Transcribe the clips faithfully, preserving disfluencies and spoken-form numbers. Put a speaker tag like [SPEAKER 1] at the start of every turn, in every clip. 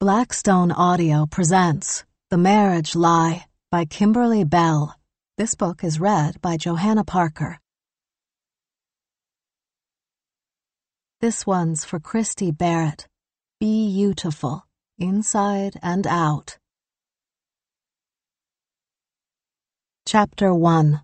[SPEAKER 1] Blackstone Audio presents The Marriage Lie by Kimberly Bell. This book is read by Johanna Parker. This one's for Christy Barrett. Be-Beautiful, Inside and Out. Chapter one.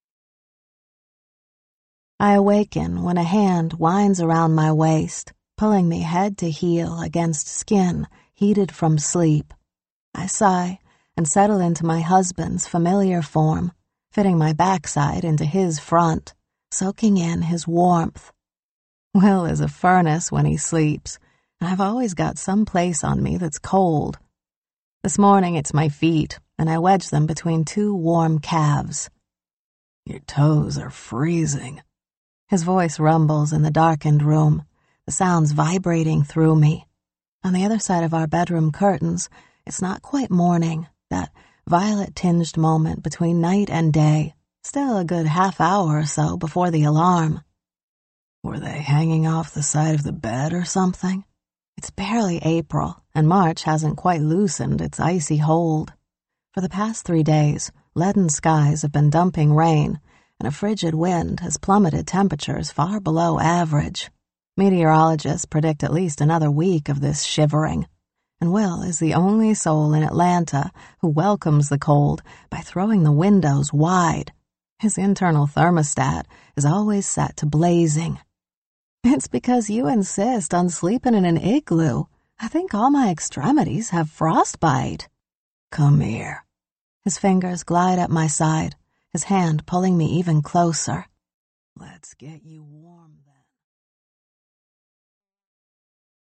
[SPEAKER 1] I awaken when a hand winds around my waist, pulling me head to heel against skin heated from sleep. I sigh and settle into my husband's familiar form, fitting my backside into his front, soaking in his warmth. Will is a furnace when he sleeps, and I've always got some place on me that's cold. This morning it's my feet, and I wedge them between two warm calves. "Your toes are freezing." His voice rumbles in the darkened room, the sounds vibrating through me. On the other side of our bedroom curtains, it's not quite morning, that violet-tinged moment between night and day, still a good half hour or so before the alarm. Were they hanging off the side of the bed or something? It's barely April, and March hasn't quite loosened its icy hold. For the past three days, leaden skies have been dumping rain, and a frigid wind has plummeted temperatures far below average. Meteorologists predict at least another week of this shivering, and Will is the only soul in Atlanta who welcomes the cold by throwing the windows wide. His internal thermostat is always set to blazing. "It's because you insist on sleeping in an igloo. I think all my extremities have frostbite." "Come here." His fingers glide up my side, his hand pulling me even closer. "Let's get you warm."